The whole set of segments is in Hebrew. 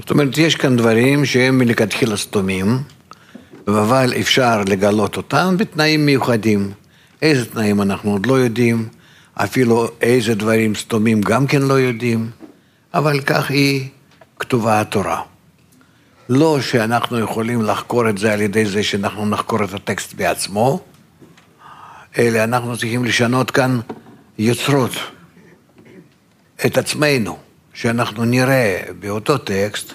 זאת אומרת, יש כאן דברים שהם מלכתחילה סתומים, אבל אפשר לגלות אותם בתנאים מיוחדים. איזה תנאים אנחנו עוד לא יודעים, אפילו איזה דברים סתומים גם כן לא יודעים, אבל כך היא כתובה התורה. לא שאנחנו יכולים לחקור את זה על ידי זה שאנחנו נחקור את הטקסט בעצמו, אלא אנחנו צריכים לשנות כאן יוצרות את עצמנו, שאנחנו נראה באותו טקסט,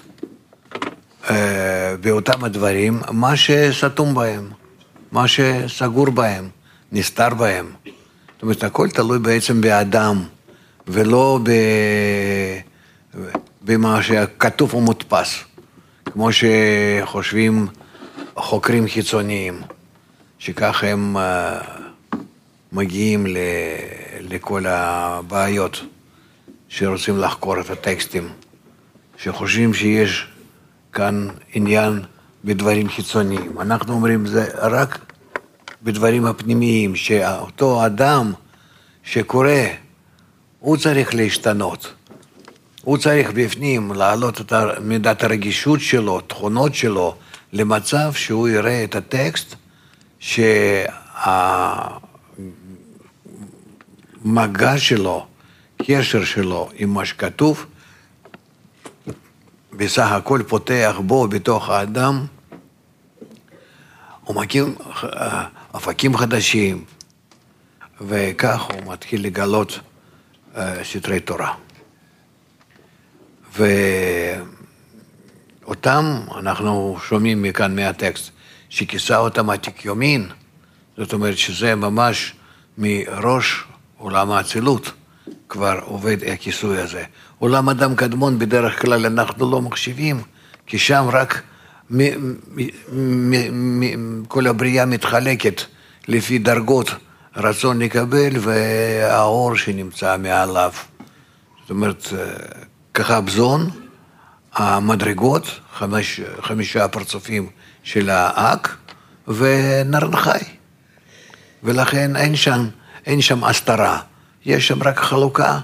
באותם הדברים, מה שסתום בהם, מה שסגור בהם, נסתר בהם. זאת אומרת, הכל תלוי בעצם באדם, ולא במה שכתוב ומודפס, כמו שחושבים חוקרים חיצוניים, שכך הם מגיעים לכל הבעיות שרוצים לחקור את הטקסטים, שחושבים שיש כאן עניין בדברים חיצוניים. אנחנו אומרים זה רק בדברים הפנימיים, שאותו אדם שקורא, הוא צריך להשתנות. הוא צריך בפנים להעלות את מידת הרגישות שלו, תכונות שלו, למצב שהוא יראה את הטקסט, שהמגע שלו, קשר שלו עם מה שכתוב, בסך הכל פותח בו בתוך האדם, הוא מקים אופקים חדשים, וכך הוא מתחיל לגלות סתרי תורה. ואותם אנחנו שומעים מכאן מהטקסט, שכיסה אותם עתיק יומין, זאת אומרת שזה ממש מראש עולם האצילות, כבר עובד הכיסוי הזה. עולם אדם קדמון בדרך כלל אנחנו לא מחשיבים, כי שם רק כל הבריאה מתחלקת לפי דרגות רצון לקבל והאור שנמצא מעליו. זאת אומרת, כחבזון, המדרגות, 5 פרצופים של האק ונרנחי. ולכן אין שם הסתרה, יש שם רק חלוקה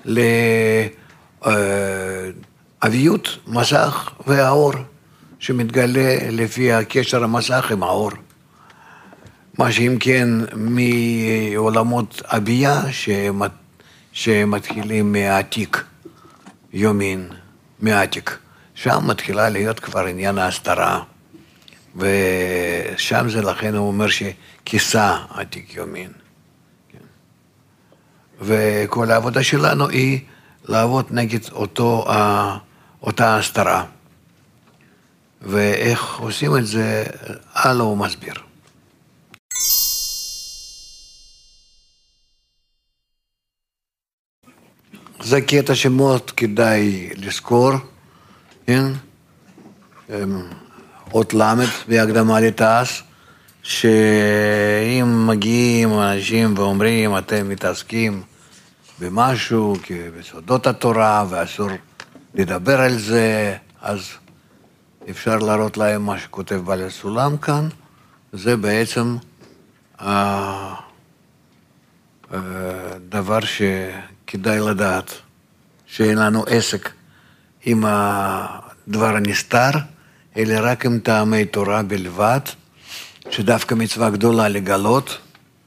לאביות, מסך והאור, שמתגלה לפי הקשר המסך עם האור. מה שאם כן מעולמות הבייה שמתחילים מהעתיק, יומין, מהעתיק. שם מתחילה להיות כבר עניין ההסתרה. ושם זה לכן הוא אומר שכיסה עתיק יומין. וכל העבודה שלנו היא לעבוד נגד אותה הסתרה. ואיך עושים את זה, הלאה הוא מסביר. זה קטע שמאוד כדאי לזכור, כן? אות למד בהקדמה לתעש, שאם מגיעים אנשים ואומרים, אתם מתעסקים במשהו, בסודות התורה, ואסור לדבר על זה, אז אפשר להראות להם מה שכותב בעל הסולם כאן, זה בעצם דבר שכדאי לדעת, שאין לנו עסק עם הדבר הנסתר, אלא רק עם טעמי תורה בלבד, שדווקא מצווה גדולה לגלות,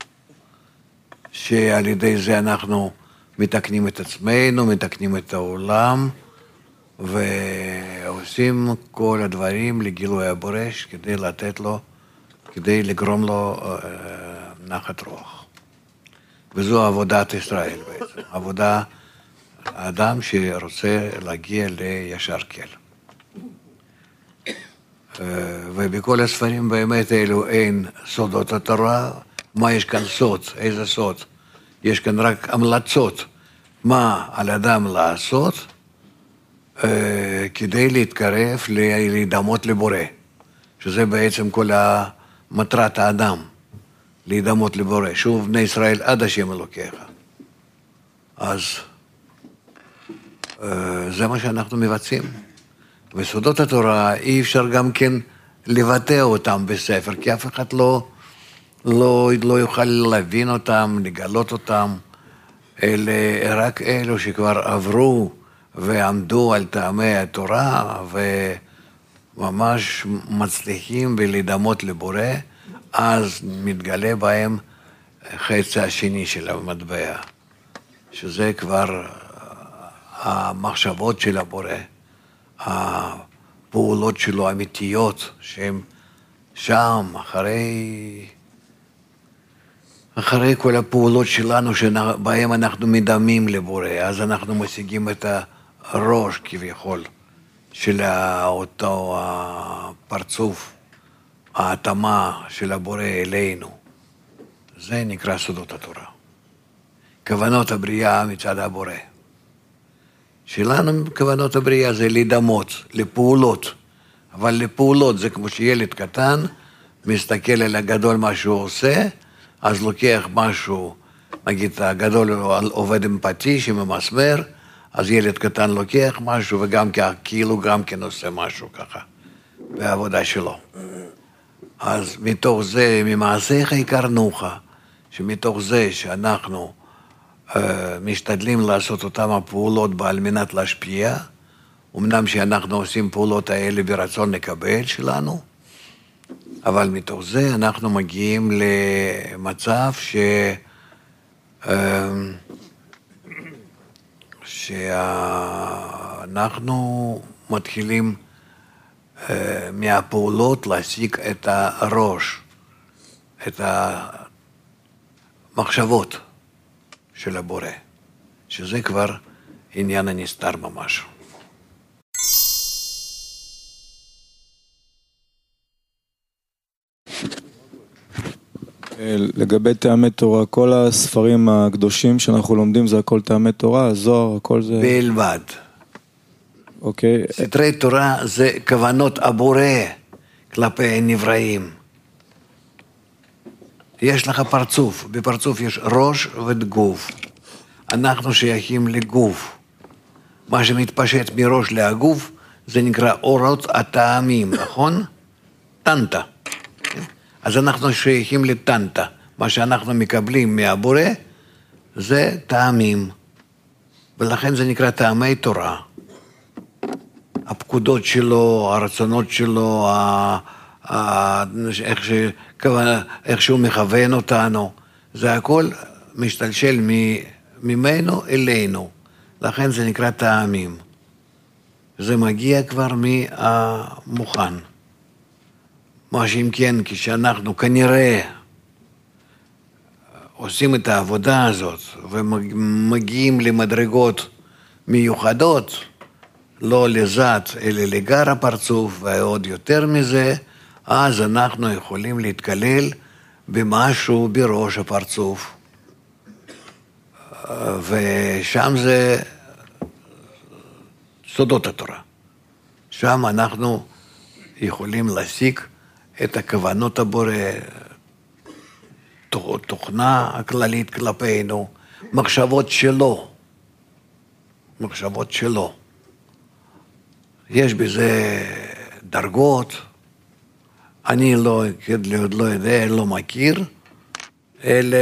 שעל ידי זה אנחנו מתקנים את עצמנו, מתקנים את העולם, ועושים כל הדברים לגילוי הבורש, כדי לתת לו, כדי לגרום לו נחת רוח. וזו עבודת ישראל בעצם, עבודה האדם שרוצה להגיע לישר כל. ובכל הספרים באמת אלו אין סודות התורה. מה יש כאן סוד? איזה סוד? יש כאן רק המלצות מה על אדם לעשות כדי להתקרב, להידמות לבורא, שזה בעצם כל מטרת האדם, להידמות לבורא. שוב בני ישראל עד השם אלוקיך. אז זה מה שאנחנו מבצעים. וסודות התורה אי אפשר גם כן לבטא אותם בספר, כי אף אחד לא יוכל להבין אותם, לגלות אותם, אלה רק אלו שכבר עברו ועמדו על טעמי התורה, וממש מצליחים ולהידמות לבורא, אז מתגלה בהם חצי השני של המטבע, שזה כבר המחשבות של הבורא, הפעולות שלו האמיתיות, שהן שם, אחרי כל הפעולות שלנו, שבהם אנחנו מדמים לבורא, אז אנחנו משיגים את הראש כביכול, של אותו הפרצוף, ההתאמה של הבורא אלינו. זה נקרא סודות התורה. כוונות הבריאה מצד הבורא. שלנו כוונות הבריאה זה להידמות, לפעולות. אבל לפעולות זה כמו שילד קטן, מסתכל על הגדול מה שהוא עושה, אז לוקח משהו, נגיד הגדול עובד עם פטיש, עם המסמר, אז ילד קטן לוקח משהו וגם כאילו גם כן עושה משהו ככה, בעבודה שלו. אז מתוך זה, ממעשיך הכרנוך, שמתוך זה שאנחנו משתדלים לעשות אותם הפעולות על מנת להשפיע, אמנם שאנחנו עושים פעולות האלה ברצון לקבל שלנו, אבל מתוך זה אנחנו מגיעים למצב שאנחנו מתחילים מהפעולות להשיג את הראש, את המחשבות של הבורא, שזה כבר עניין הנסתר ממש. לגבי טעמי תורה, כל הספרים הקדושים שאנחנו לומדים זה הכל טעמי תורה, הזוהר, הכל זה... בלבד. אוקיי. סתרי תורה זה כוונות הבורא כלפי הנבראים. יש לך פרצוף, בפרצוף יש ראש וגוף. אנחנו שייכים לגוף. מה שמתפשט מראש להגוף, זה נקרא אורות הטעמים, נכון? טנטה. אז אנחנו שייכים לטנטה. מה שאנחנו מקבלים מהבורא, זה טעמים. ולכן זה נקרא טעמי תורה. הפקודות שלו, הרצונות שלו, איך שהוא מכוון אותנו, זה הכל משתלשל ממנו אלינו. לכן זה נקרא טעמים. זה מגיע כבר מהמוכן. מה שאם כן, כשאנחנו כנראה עושים את העבודה הזאת ומגיעים למדרגות מיוחדות, לא לזת אלא לגר הפרצוף ועוד יותר מזה, אז אנחנו יכולים להתקלל במשהו בראש הפרצוף. ושם זה סודות התורה. שם אנחנו יכולים להשיג את הכוונות הבורא, תוכנה הכללית כלפינו, מחשבות שלו. מחשבות שלו. יש בזה דרגות, אני לא יודע, לא מכיר, אלא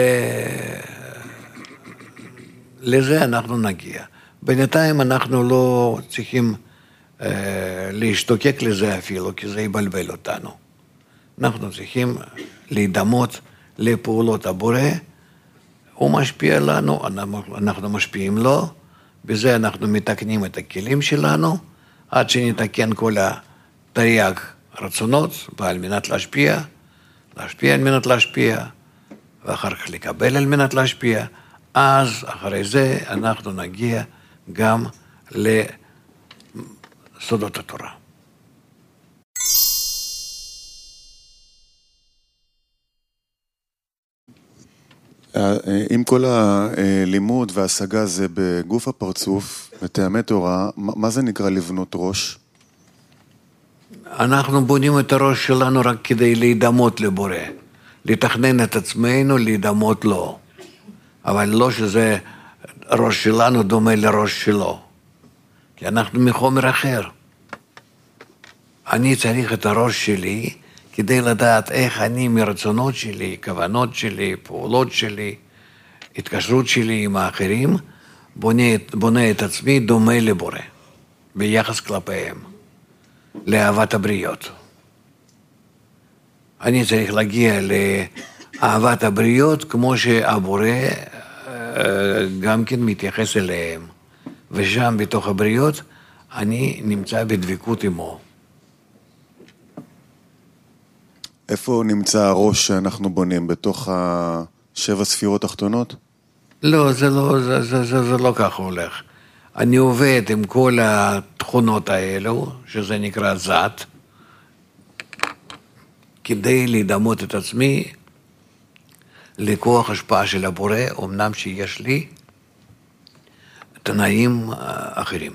לזה אנחנו נגיע. בינתיים אנחנו לא צריכים להשתוקק לזה אפילו, כי זה יבלבל אותנו. אנחנו צריכים להידמות לפעולות הבורא, הוא משפיע לנו, אנחנו משפיעים לו, בזה אנחנו מתקנים את הכלים שלנו, עד שנתקן כל התרי"ג רצונות, ועל מנת להשפיע על מנת להשפיע, ואחר כך לקבל על מנת להשפיע, אז אחרי זה אנחנו נגיע גם לסודות התורה. אם כל הלימוד וההשגה זה בגוף הפרצוף, בטעמי תורה, מה זה נקרא לבנות ראש? אנחנו בונים את הראש שלנו רק כדי להידמות לבורא, לתכנן את עצמנו, להידמות לו. אבל לא שזה ראש שלנו דומה לראש שלו, כי אנחנו מחומר אחר. אני צריך את הראש שלי כדי לדעת איך אני מרצונות שלי, כוונות שלי, פעולות שלי, התקשרות שלי עם האחרים, בונה את עצמי דומה לבורא, ביחס כלפיהם, לאהבת הבריות. אני צריך להגיע לאהבת הבריות כמו שהבורא גם כן מתייחס אליהם. ושם בתוך הבריות אני נמצא בדבקות עמו. איפה נמצא הראש שאנחנו בונים? בתוך 7 ספירות תחתונות? לא, זה לא ככה הולך. אני עובד עם כל התכונות האלו, שזה נקרא זת, כדי להידמות את עצמי לכוח השפעה של הבורא, אמנם שיש לי תנאים אחרים.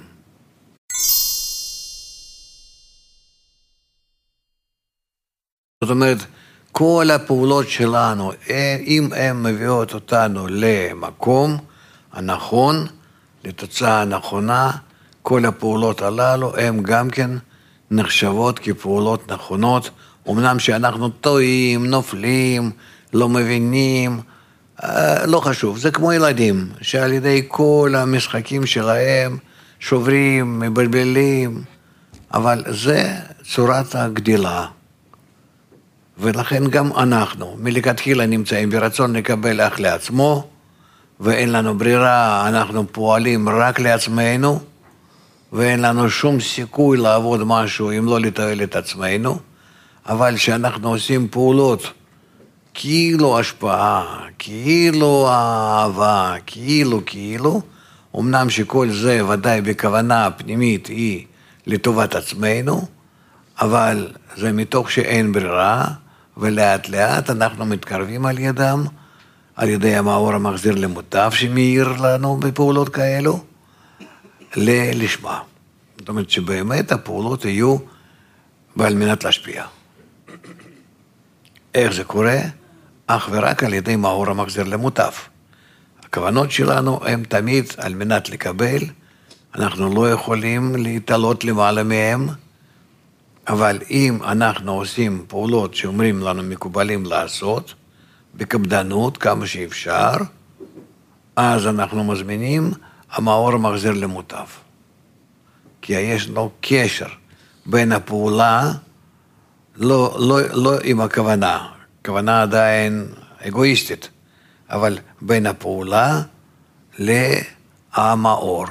זאת אומרת, כל הפעולות שלנו, אם הן מביאות אותנו למקום הנכון, לתוצאה הנכונה, כל הפעולות הללו הן גם כן נחשבות כפעולות נכונות, אמנם שאנחנו טועים, נופלים, לא מבינים, לא חשוב, זה כמו ילדים, שעל ידי כל המשחקים שלהם שוברים, מבלבלים, אבל זה צורת הגדילה. ולכן גם אנחנו, מלכתחילה נמצאים ברצון לקבל אך לעצמו, ואין לנו ברירה, אנחנו פועלים רק לעצמנו, ואין לנו שום סיכוי לעבוד משהו אם לא לתועל את עצמנו, אבל שאנחנו עושים פעולות, כאילו השפעה, כאילו אהבה, כאילו, אמנם שכל זה ודאי בכוונה פנימית היא לטובת עצמנו, אבל זה מתוך שאין ברירה, ולאט לאט אנחנו מתקרבים על ידם, על ידי המאור המחזיר למוטב שמאיר לנו בפעולות כאלו, לשמה. זאת אומרת שבאמת הפעולות יהיו ועל מנת להשפיע. איך זה קורה? אך ורק על ידי מאור המחזיר למוטב. הכוונות שלנו הן תמיד על מנת לקבל, אנחנו לא יכולים להתעלות למעלה מהם, אבל אם אנחנו עושים פעולות שאומרים לנו מקובלים לעשות, בקפדנות כמה שאפשר, אז אנחנו מזמינים המאור המחזיר למוטב. כי יש לו קשר בין הפעולה, לא עם הכוונה, הכוונה עדיין אגואיסטית, אבל בין הפעולה למאור.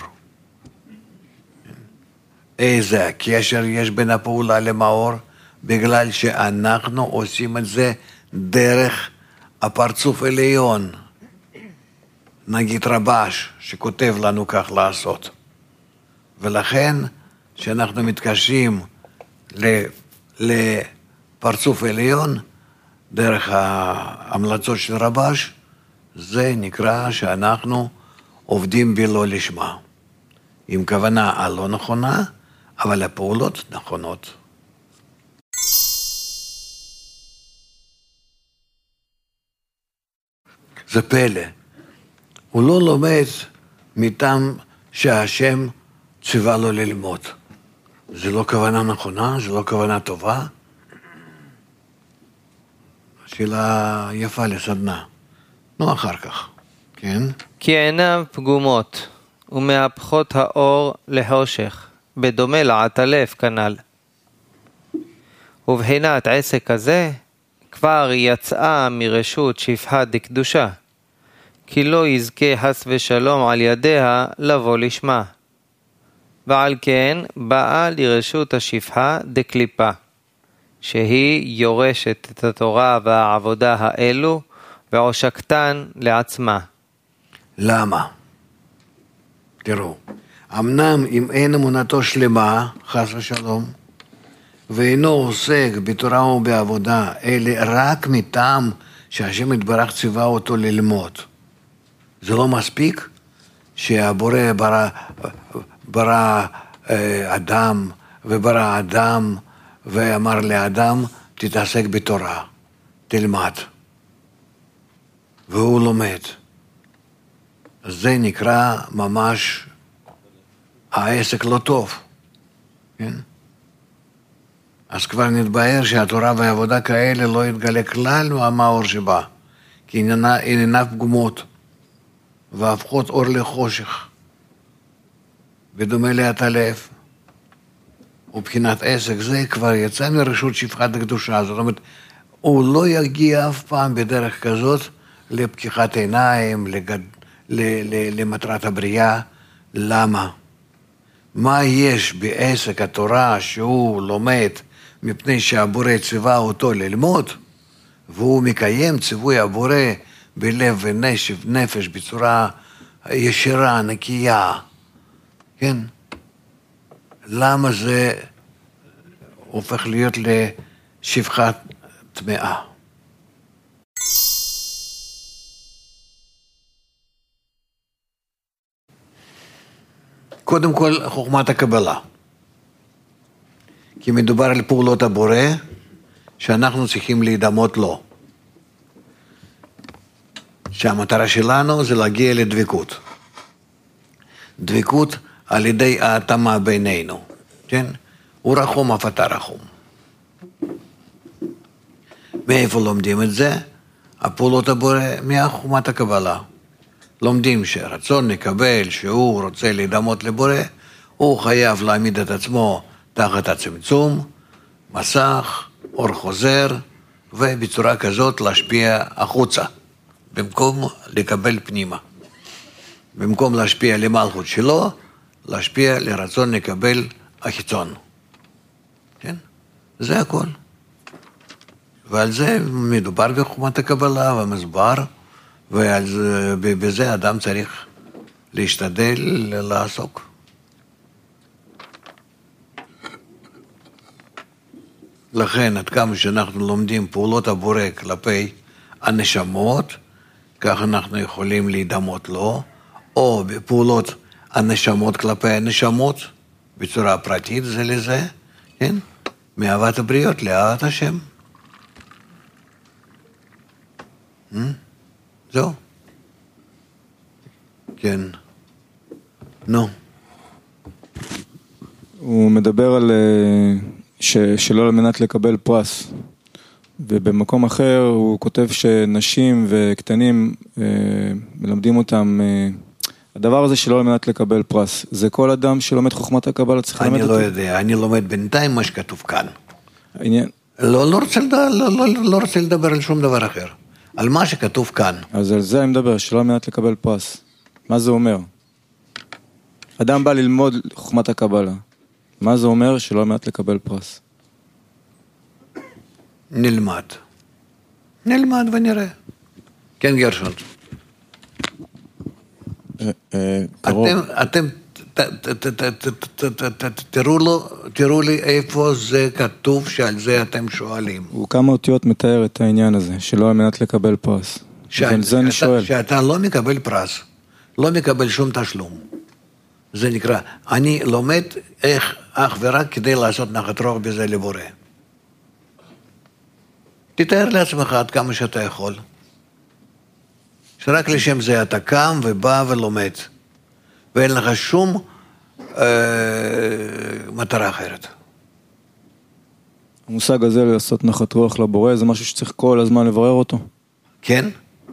איזה הקשר יש בין הפעולה למאור? בגלל שאנחנו עושים את זה דרך הפרצוף עליון, נגיד רבש שכותב לנו כך לעשות. ולכן שאנחנו מתקשרים לפרצוף עליון דרך ההמלצות של רבש, זה נקרא שאנחנו עובדים בלא לשמה, עם כוונה הלא נכונה, אבל הפעולות נכונות. זה פלא. הוא לא לומד מטעם שהשם ציווה לו ללמוד. זה לא כוונה נכונה, זה לא כוונה טובה. שאלה יפה לסדנה. נו, אחר כך, כן? כי עיניו פגומות ומהפכות האור לחושך, בדומה לעטלף כנ"ל. ובחינת עסק הזה כבר יצאה מרשות שפחה דקדושה, כי לא יזכה חס ושלום על ידיה לבוא לשמה. ועל כן באה לרשות השפחה דקליפה, שהיא יורשת את התורה והעבודה האלו ועושקתן לעצמה. למה? תראו, אמנם אם אין אמונתו שלמה, חס ושלום, ואינו עוסק בתורה ובעבודה, אלא רק מטעם שהשם יתברך ציווה אותו ללמוד. זה לא מספיק שהבורא ברא אדם וברא אדם ואמר לאדם תתעסק בתורה, תלמד. והוא לומד. זה נקרא ממש העסק לא טוב. כן? אז כבר נתבהר שהתורה והעבודה כאלה לא יתגלה כלל מהמאור שבה, כי עיניו פגומות והפכות אור לחושך. בדומה להתעלף. ובחינת עסק זה כבר יצא מרשות שפחת הקדושה, זאת אומרת, הוא לא יגיע אף פעם בדרך כזאת לפקיחת עיניים, למטרת הבריאה. למה? מה יש בעסק התורה שהוא לומד מפני שהבורא ציווה אותו ללמוד, והוא מקיים ציווי הבורא בלב ונפש בצורה ישירה, נקייה, כן? למה זה הופך להיות לשפחה טמאה? קודם כל, חוכמת הקבלה. כי מדובר על פעולות הבורא שאנחנו צריכים להידמות לו. שהמטרה שלנו זה להגיע לדבקות. דבקות על ידי ההתאמה בינינו, כן? הוא רחום אף אתה רחום. מאיפה לומדים את זה? הפעולות הבורא מהחוכמת הקבלה. לומדים שרצון לקבל, שהוא רוצה להידמות לבורא, הוא חייב להעמיד את עצמו תחת הצמצום, מסך, אור חוזר, ובצורה כזאת להשפיע החוצה, במקום לקבל פנימה. במקום להשפיע למלכות שלו, להשפיע לרצון לקבל החיצון. כן? זה הכל. ועל זה מדובר בחוכמת הקבלה ומסבר, ובזה אדם צריך להשתדל לעסוק. לכן, עד כמה שאנחנו לומדים פעולות הבורא כלפי הנשמות, כך אנחנו יכולים להידמות לו, או בפעולות הנשמות כלפי הנשמות, בצורה פרטית זה לזה, כן? מאהבת הבריות לאהבת השם. זהו. כן. נו. הוא מדבר על שלא על מנת לקבל פרס, ובמקום אחר הוא כותב שנשים וקטנים מלמדים אותם, הדבר הזה שלא על מנת לקבל פרס, זה כל אדם שלומד חוכמת הקבלה צריך ללמד אותו? אני לא יודע, אני לומד בינתיים מה שכתוב כאן. לא רוצה לדבר על שום דבר אחר. על מה שכתוב כאן. אז על זה אני מדבר, שלא על מנת לקבל פרס. מה זה אומר? אדם בא ללמוד חוכמת הקבלה. מה זה אומר שלא על מנת לקבל פרס? נלמד ונראה. כן, גרשון. אתם תראו לי איפה זה כתוב שעל זה אתם שואלים. הוא כמה אותיות מתאר את העניין הזה, שלא על מנת לקבל פרס. זה אני שואל. שאתה לא מקבל פרס, לא מקבל שום תשלום. זה נקרא, אני לומד איך אך ורק כדי לעשות נחת רוח בזה לבורא. תתאר לעצמך עד כמה שאתה יכול. שרק לשם זה אתה קם ובא ולומד. ואין לך שום מטרה אחרת. המושג הזה לעשות נחת רוח לבורא, זה משהו שצריך כל הזמן לברר אותו? כן.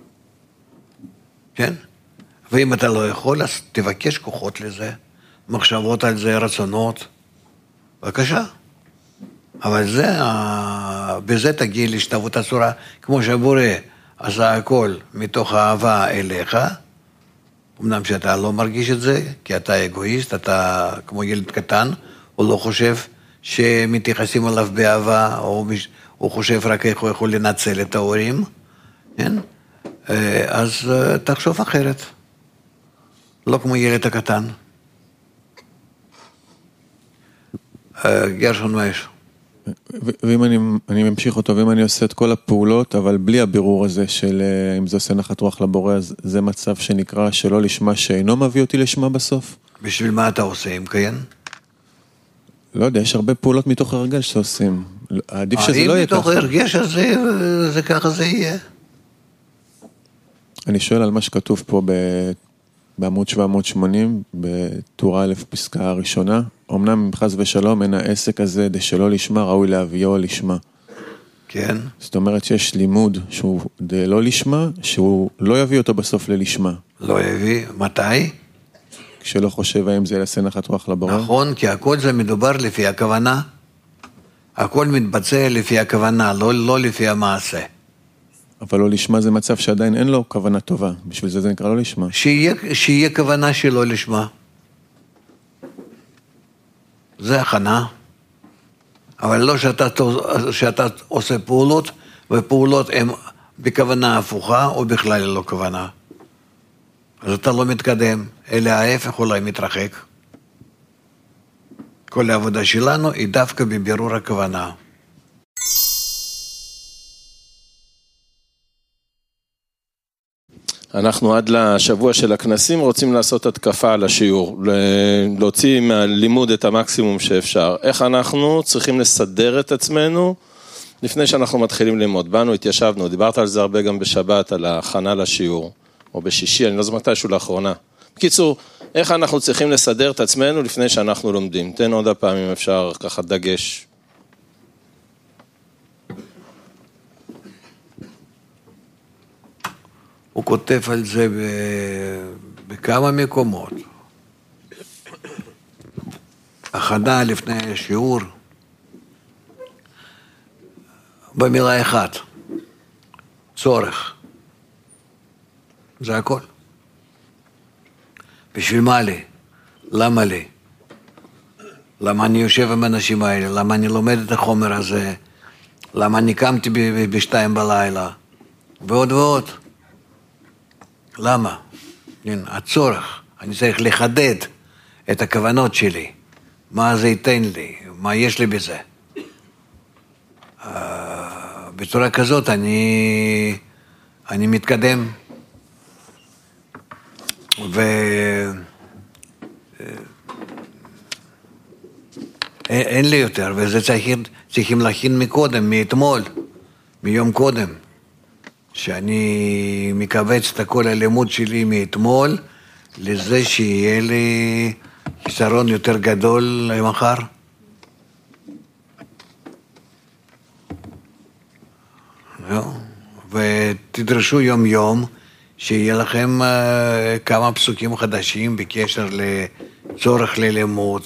כן. ואם אתה לא יכול, אז תבקש כוחות לזה, מחשבות על זה, רצונות. בבקשה. אבל בזה תגיע להשתוות הצורה, כמו שהבורא עשה הכל מתוך האהבה אליך, אמנם שאתה לא מרגיש את זה, כי אתה אגואיסט, אתה כמו ילד קטן, הוא לא חושב שמתייחסים עליו באהבה, או הוא חושב רק איך הוא יכול לנצל את ההורים, כן? אז תחשוב אחרת, לא כמו ילד הקטן. גרשון, מה יש? ואם אני ממשיך אותו, ואם אני עושה את כל הפעולות, אבל בלי הבירור הזה של אם זה עושה נחת רוח לבורא, אז זה מצב שנקרא שלא לשמה שאינו מביא אותי לשמה בסוף? בשביל מה אתה עושה, אם כן? לא יודע, יש הרבה פעולות מתוך הרגש שעושים. עדיף שזה לא יהיה ככה. אם מתוך הרגש הזה, זה ככה זה יהיה. אני שואל על מה שכתוב פה בעמוד 780, בטור א' פסקה הראשונה, אמנם חס ושלום אין העסק הזה שלא לשמה, ראוי להביאו לשמה. כן. זאת אומרת שיש לימוד שהוא לא לשמה, שהוא לא יביא אותו בסוף ללשמה. לא יביא, מתי? כשלא חושב האם זה יעשה נחת רוח לבורא? נכון, כי הכל זה מדובר לפי הכוונה. הכל מתבצע לפי הכוונה, לא לפי המעשה. אבל לא לשמה זה מצב שעדיין אין לו כוונה טובה, בשביל זה נקרא לא לשמה. שיהיה כוונה שלא לשמה. זה הכנה. אבל לא שאתה עושה פעולות, ופעולות הן בכוונה הפוכה, או בכלל לא כוונה. אז אתה לא מתקדם, אלא ההפך אולי מתרחק. כל העבודה שלנו היא דווקא בבירור הכוונה. אנחנו עד לשבוע של הכנסים רוצים לעשות התקפה על השיעור, להוציא מהלימוד את המקסימום שאפשר. איך אנחנו צריכים לסדר את עצמנו לפני שאנחנו מתחילים ללמוד? באנו, התיישבנו, דיברת על זה הרבה גם בשבת, על ההכנה לשיעור, או בשישי, אני לא זוכר מתישהו לאחרונה. בקיצור, איך אנחנו צריכים לסדר את עצמנו לפני שאנחנו לומדים? תן עוד הפעם אם אפשר ככה דגש. הוא כותב על זה בכמה מקומות. הכנה לפני שיעור, במילה אחת, צורך. זה הכל. בשביל מה לי? למה לי? למה אני יושב עם האנשים האלה? למה אני לומד את החומר הזה? למה אני קמתי בשתיים בלילה? ועוד ועוד. למה? הצורך. אני צריך לחדד את הכוונות שלי. מה זה ייתן לי? מה יש לי בזה? בצורה כזאת אני מתקדם. אין לי יותר, וזה צריכים להכין מקודם, מאתמול, מיום קודם. שאני מקבץ את כל הלימוד שלי מאתמול, לזה שיהיה לי חיסרון יותר גדול למחר. ותדרשו יום יום, שיהיה לכם כמה פסוקים חדשים בקשר לצורך ללימוד,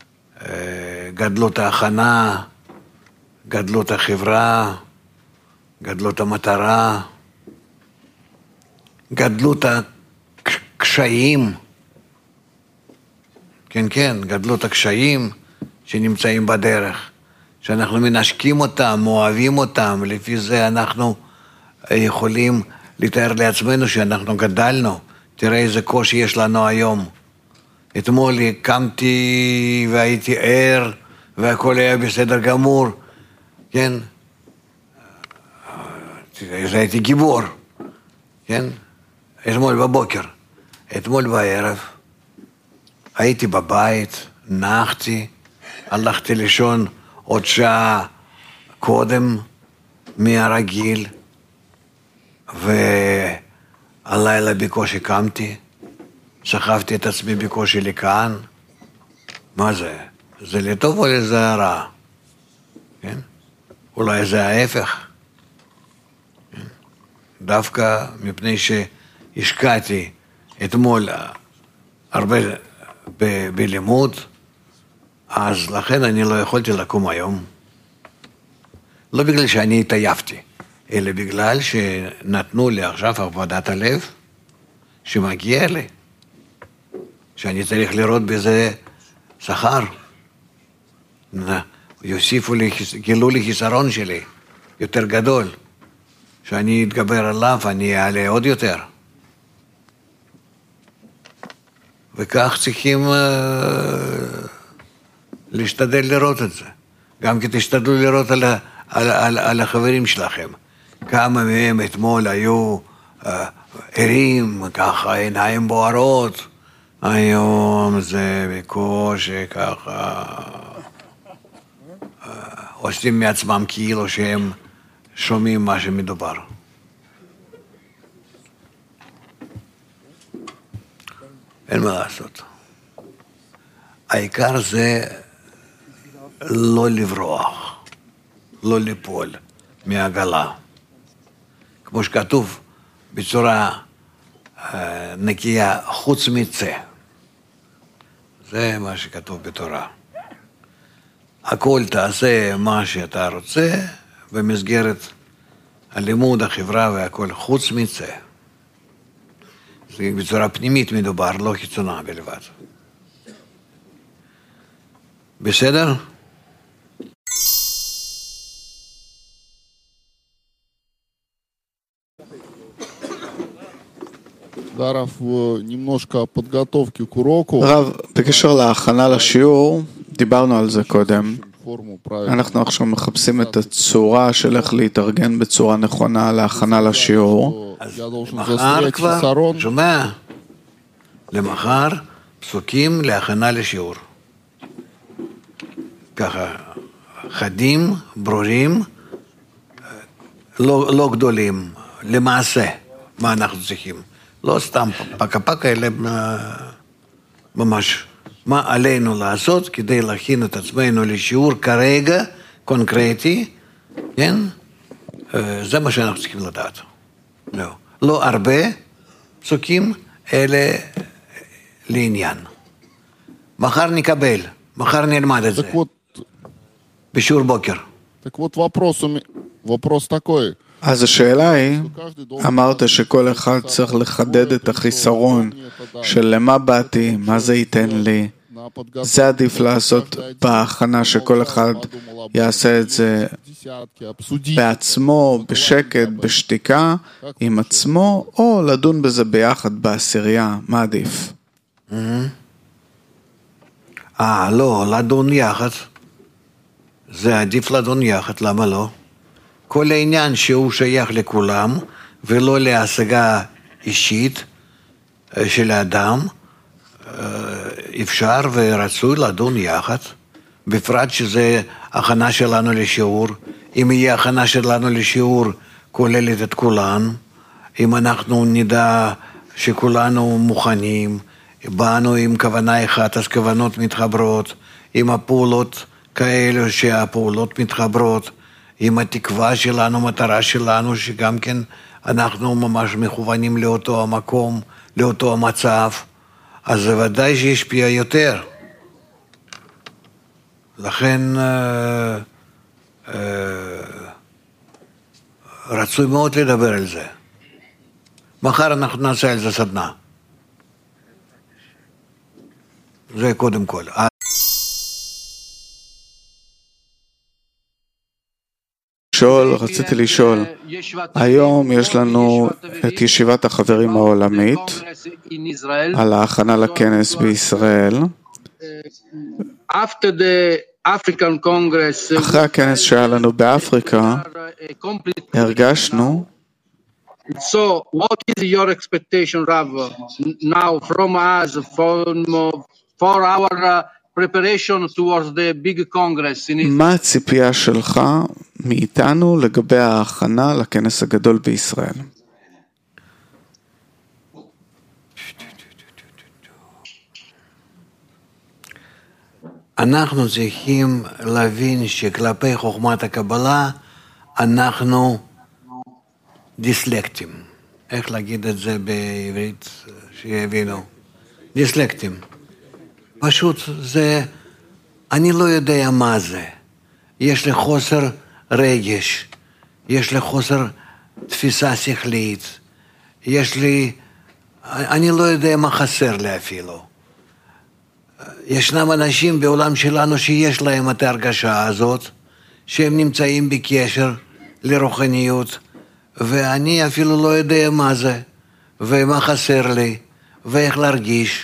גדלות ההכנה, גדלות החברה, גדלות המטרה, גדלות הקשיים, כן, גדלות הקשיים שנמצאים בדרך, שאנחנו מנשקים אותם, אוהבים אותם, לפי זה אנחנו יכולים לתאר לעצמנו שאנחנו גדלנו. תראה איזה קושי יש לנו היום. אתמול קמתי והייתי ער, והכל היה בסדר גמור, כן? הייתי גיבור, כן? אתמול בבוקר, אתמול בערב, הייתי בבית, נחתי, הלכתי לישון עוד שעה קודם מהרגיל, והלילה בקושי קמתי, שכבתי את עצמי בקושי לכאן. מה זה? זה לטוב או לזה רע? כן? אולי זה ההפך. דווקא מפני שהשקעתי אתמול הרבה בלימוד, אז לכן אני לא יכולתי לקום היום. לא בגלל שאני התעייפתי, אלא בגלל שנתנו לי עכשיו עבודת הלב שמגיע לי, שאני צריך לראות בזה שכר. יוסיפו לי, גילו לי חיסרון שלי יותר גדול, שאני אתגבר עליו, אני אעלה עוד יותר. וכך צריכים להשתדל לראות את זה. גם כי תשתדלו לראות על החברים שלכם. כמה מהם אתמול היו ערים, ככה עיניים בוערות. היום זה בקושי ככה עושים מעצמם כאילו שהם שומעים מה שמדובר. אין מה לעשות. העיקר זה לא לברוח, לא ליפול מהעגלה. כמו שכתוב בצורה נקייה, חוץ מצא. זה מה שכתוב בתורה. הכל תעשה מה שאתה רוצה, במסגרת הלימוד, החברה והכל, חוץ מזה. זה בצורה פנימית מדובר, לא חיצונה בלבד. בסדר? Да, Рав, немножко подготовки к уроку. רב, בקשר להכנה לשיעור, דיברנו על זה קודם. Форму правильно. אנחנו עכשיו מחפשים את הצורה של איך להתארגן בצורה נכונה להכנה לשיעור. Я должен מחר застрять כבר, Сарон. שומע? למחר פסוקים להכנה לשיעור. ככה, חדים, ברורים, לא גדולים, למעשה, מה אנחנו צריכים. לא סתם פקה, אלא ממש מה עלינו לעשות כדי להכין את עצמנו לשיעור כרגע, קונקרטי, כן? זה מה שאנחנו צריכים לדעת. לא הרבה פסוקים, אלא לעניין. מחר נקבל, מחר נלמד את זה, Так вот, בשיעור בוקר. вопрос такой. אז השאלה היא, Каждый должен אמרת שכל אחד צריך לחדד את החיסרון של למה באתי, מה זה ייתן לי. на подготовку. זה עדיף לעשות בהכנה שכל אחד יעשה את זה Десятки, обсудить. בעצמו, בשקט, בשתיקה, עם עצמו, או לדון בזה ביחד בעשירייה, מה עדיף? לא, לדון יחד. זה עדיף לדון יחד, למה לא? כל העניין שהוא שייך לכולם, ולא להשגה אישית של האדם, אפשר ורצוי לדון יחד, בפרט שזה הכנה שלנו לשיעור. אם יהיה הכנה שלנו לשיעור כוללת את כולן, אם אנחנו נדע שכולנו מוכנים, באנו עם כוונה אחת, אז כוונות מתחברות, עם הפעולות כאלו שהפעולות מתחברות, עם התקווה שלנו, מטרה שלנו, שגם כן אנחנו ממש מכוונים לאותו המקום, לאותו המצב, אז זה ודאי שישפיע יותר. לכן רצוי מאוד לדבר על זה. מחר אנחנו נעשה על זה סדנה. זה קודם כל. רציתי לשאול, היום יש לנו את ישיבת החברים העולמית על ההכנה לכנס בישראל. אחרי הכנס שהיה לנו באפריקה, הרגשנו So, what is your expectation, Rav, now from us for our preparation towards the big congress in Israel? מה הציפייה שלך מאיתנו לגבי ההכנה לכנס הגדול בישראל? אנחנו צריכים להבין שכלפי חוכמת הקבלה אנחנו דיסלקטים. איך להגיד את זה בעברית שיבינו? דיסלקטים. פשוט זה, אני לא יודע מה זה. יש לי חוסר רגש, יש לי חוסר תפיסה שכלית, יש לי, אני לא יודע מה חסר לי אפילו. ישנם אנשים בעולם שלנו שיש להם את ההרגשה הזאת, שהם נמצאים בקשר לרוחניות, ואני אפילו לא יודע מה זה, ומה חסר לי, ואיך להרגיש,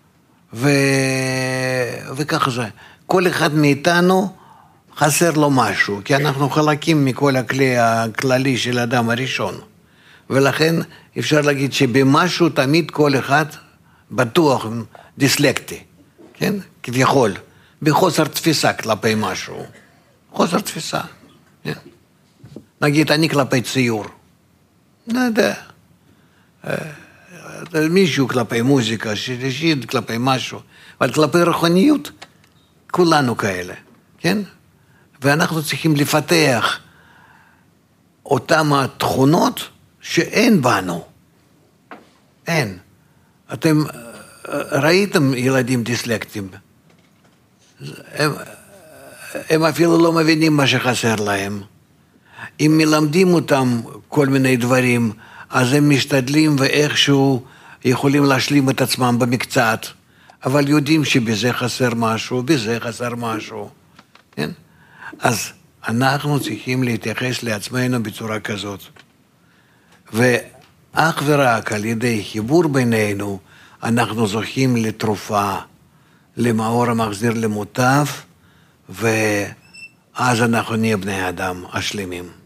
וכך זה. כל אחד מאיתנו חסר לו משהו, כי אנחנו חלקים מכל הכלי הכללי של האדם הראשון. ולכן אפשר להגיד שבמשהו תמיד כל אחד בטוח דיסלקטי, כן? כביכול, בחוסר תפיסה כלפי משהו. חוסר תפיסה. כן? נגיד, אני כלפי ציור. לא יודע. מישהו כלפי מוזיקה, שלישית כלפי משהו. אבל כלפי רוחניות, כולנו כאלה. כן? ואנחנו צריכים לפתח אותם התכונות שאין בנו. אין. אתם ראיתם ילדים דיסלקטים, הם אפילו לא מבינים מה שחסר להם. אם מלמדים אותם כל מיני דברים, אז הם משתדלים ואיכשהו יכולים להשלים את עצמם במקצת, אבל יודעים שבזה חסר משהו, בזה חסר משהו. כן? אז אנחנו צריכים להתייחס לעצמנו בצורה כזאת. ואך ורק על ידי חיבור בינינו, אנחנו זוכים לתרופה, למאור המחזיר למוטב, ואז אנחנו נהיה בני אדם השלמים.